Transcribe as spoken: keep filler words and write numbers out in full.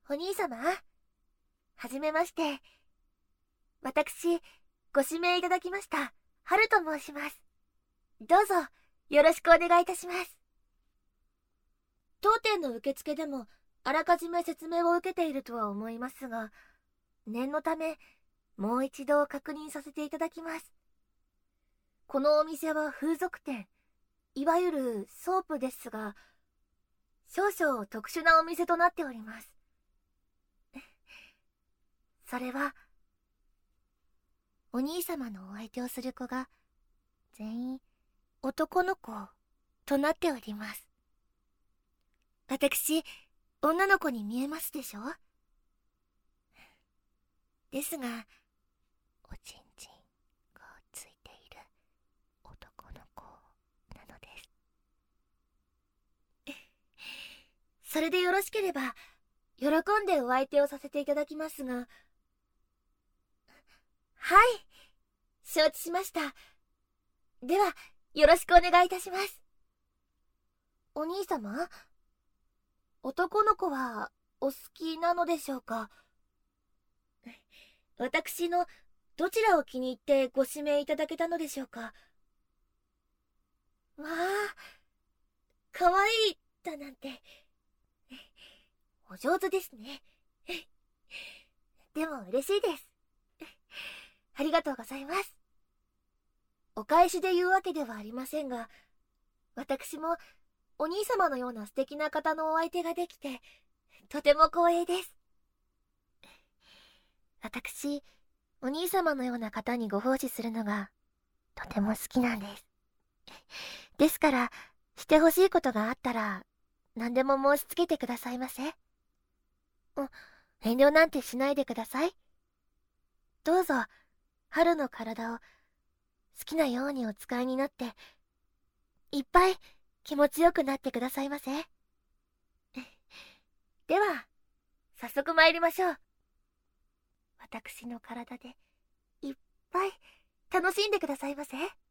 お兄様、はじめまして。私、ご指名いただきました、春と申します。どうぞ、よろしくお願いいたします。当店の受付でも、あらかじめ説明を受けているとは思いますが、念のため、もう一度確認させていただきます。このお店は風俗店、いわゆるソープですが、少々特殊なお店となっております。それは、お兄様のお相手をする子が、全員男の子となっております。私、女の子に見えますでしょ？ですが、おちんちんがついている男の子なのです。それでよろしければ、喜んでお相手をさせていただきますが。はい、承知しました。では、よろしくお願いいたします。お兄様、男の子はお好きなのでしょうか？私のどちらを気に入ってご指名いただけたのでしょうか？わあ、かわいいだなんて。お上手ですね。でも嬉しいです。ありがとうございます。お返しで言うわけではありませんが、私もお兄様のような素敵な方のお相手ができて、とても光栄です。私、お兄様のような方にご奉仕するのが、とても好きなんです。ですから、してほしいことがあったら、何でも申し付けてくださいませ。あ、遠慮なんてしないでください。どうぞ、春の体を好きなようにお使いになって、いっぱい気持ちよくなってくださいませ。では、早速参りましょう。私の体でいっぱい楽しんでくださいませ。